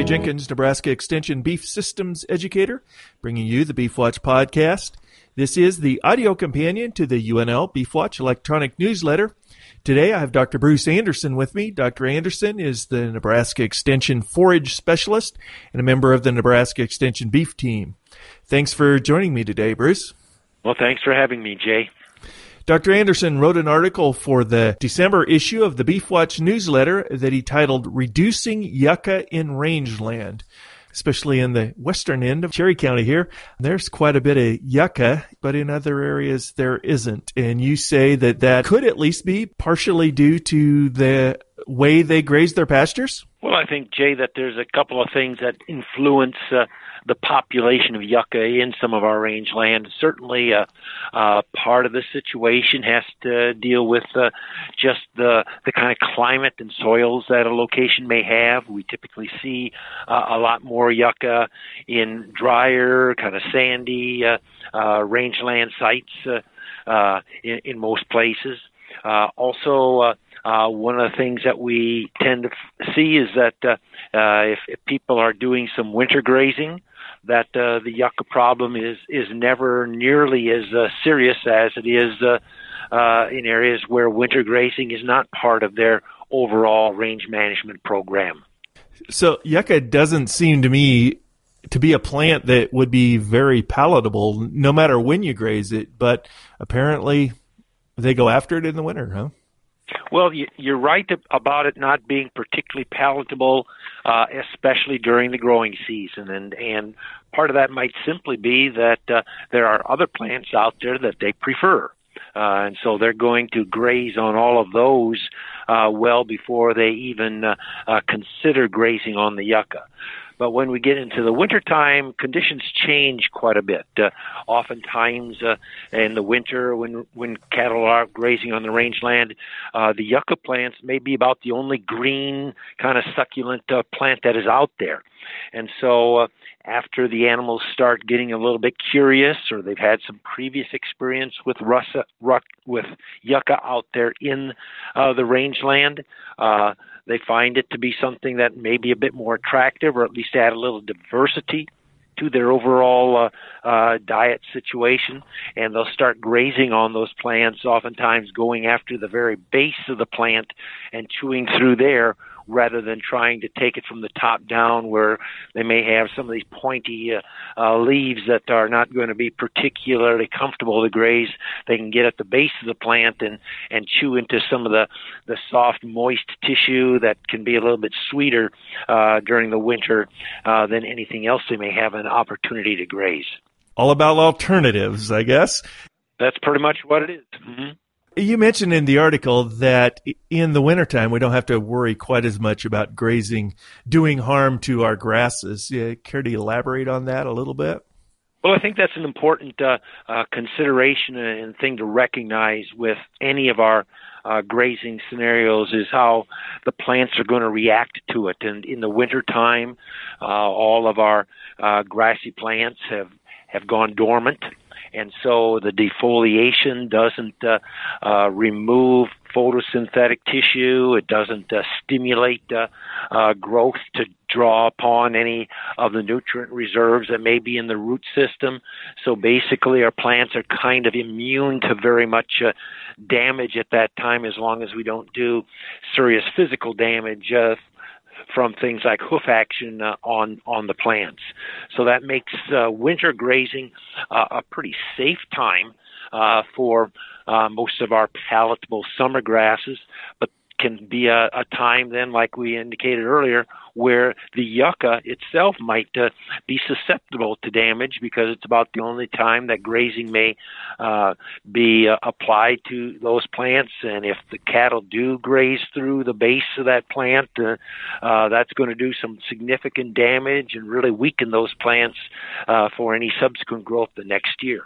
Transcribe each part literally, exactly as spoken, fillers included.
Jay Jenkins, Nebraska Extension Beef Systems Educator, bringing you the Beef Watch podcast. This is the audio companion to the U N L Beef Watch electronic newsletter. Today I have Doctor Bruce Anderson with me. Doctor Anderson is the Nebraska Extension Forage Specialist and a member of the Nebraska Extension Beef Team. Thanks for joining me today, Bruce. Well, thanks for having me, Jay. Doctor Anderson wrote an article for the December issue of the Beef Watch newsletter that he titled Reducing Yucca in Rangeland. Especially in the western end of Cherry County here, there's quite a bit of yucca, but in other areas there isn't. And you say that that could at least be partially due to the way they graze their pastures? Well, I think, Jay, that there's a couple of things that influence uh, the population of yucca in some of our rangeland. Certainly, uh, uh, part of the situation has to deal with uh, just the the kind of climate and soils that a location may have. We typically see uh, a lot more yucca in drier, kind of sandy uh, uh, rangeland sites uh, uh, in, in most places. Uh, also, uh, uh, one of the things that we tend to f- see is that uh, uh, if, if people are doing some winter grazing, that uh, the yucca problem is, is never nearly as uh, serious as it is uh, uh, in areas where winter grazing is not part of their overall range management program. So yucca doesn't seem to me to be a plant that would be very palatable no matter when you graze it, but apparently they go after it in the winter, huh? Well, you're right about it not being particularly palatable, uh, especially during the growing season. And, and part of that might simply be that uh, there are other plants out there that they prefer. Uh, and so they're going to graze on all of those uh, well before they even uh, uh, consider grazing on the yucca. But when we get into the wintertime, conditions change quite a bit. Uh, oftentimes uh, in the winter, when when cattle are grazing on the rangeland, uh, the yucca plants may be about the only green kind of succulent uh, plant that is out there. And so uh, after the animals start getting a little bit curious, or they've had some previous experience with russa, ruck, with yucca out there in uh, the rangeland, uh, they find it to be something that may be a bit more attractive, or at least add a little diversity to their overall uh, uh, diet situation, and they'll start grazing on those plants, oftentimes going after the very base of the plant and chewing through there, rather than trying to take it from the top down, where they may have some of these pointy uh, uh, leaves that are not going to be particularly comfortable to graze. They can get at the base of the plant and, and chew into some of the, the soft, moist tissue that can be a little bit sweeter uh, during the winter uh, than anything else they may have an opportunity to graze. All about alternatives, I guess. That's pretty much what it is. Mm-hmm. You mentioned in the article that in the wintertime, we don't have to worry quite as much about grazing, doing harm to our grasses. Yeah, care to elaborate on that a little bit? Well, I think that's an important uh, uh, consideration and thing to recognize with any of our uh, grazing scenarios is how the plants are going to react to it. And in the wintertime, uh, all of our uh, grassy plants have, have gone dormant. And so the defoliation doesn't uh, uh, remove photosynthetic tissue. It doesn't uh, stimulate uh, uh, growth to draw upon any of the nutrient reserves that may be in the root system. So basically our plants are kind of immune to very much uh, damage at that time, as long as we don't do serious physical damage uh, from things like hoof action uh, on, on the plants. So that makes uh, winter grazing uh, a pretty safe time uh, for uh, most of our palatable summer grasses, but can be a, a time then, like we indicated earlier, where the yucca itself might uh, be susceptible to damage, because it's about the only time that grazing may uh, be uh, applied to those plants. And if the cattle do graze through the base of that plant, uh, uh, that's going to do some significant damage and really weaken those plants uh, for any subsequent growth the next year.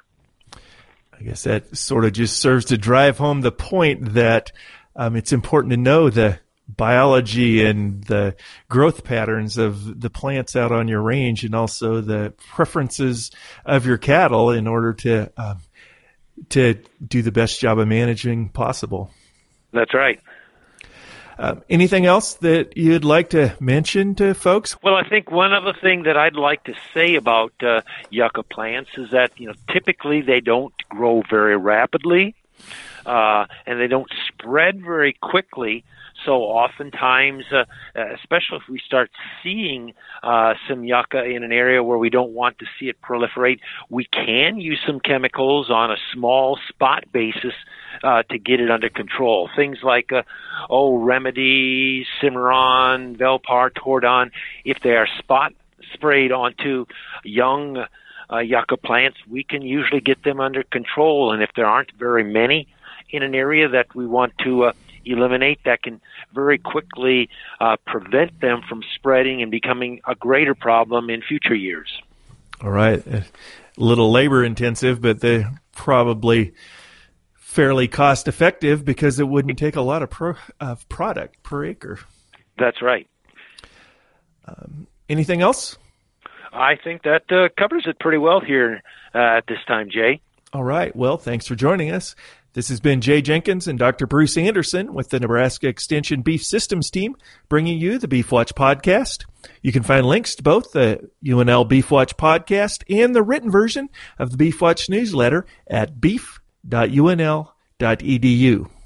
I guess that sort of just serves to drive home the point that um, it's important to know the biology and the growth patterns of the plants out on your range, and also the preferences of your cattle in order to um, to do the best job of managing possible. That's right. Uh, anything else that you'd like to mention to folks? Well, I think one other thing that I'd like to say about uh, yucca plants is that, you know, typically they don't grow very rapidly, uh, and they don't spread very quickly. So oftentimes, uh, especially if we start seeing uh, some yucca in an area where we don't want to see it proliferate, we can use some chemicals on a small spot basis uh, to get it under control. Things like, uh, oh, Remedy, Cimarron, Velpar, Tordon, if they are spot sprayed onto young uh, yucca plants, we can usually get them under control. And if there aren't very many in an area that we want to uh, eliminate, that can very quickly uh, prevent them from spreading and becoming a greater problem in future years. All right. A little labor intensive, but they're probably fairly cost effective because it wouldn't take a lot of, pro- of product per acre. That's right. Um, anything else? I think that uh, covers it pretty well here uh, at this time, Jay. All right. Well, thanks for joining us. This has been Jay Jenkins and Doctor Bruce Anderson with the Nebraska Extension Beef Systems team bringing you the Beef Watch podcast. You can find links to both the U N L Beef Watch podcast and the written version of the Beef Watch newsletter at beef dot u n l dot e d u.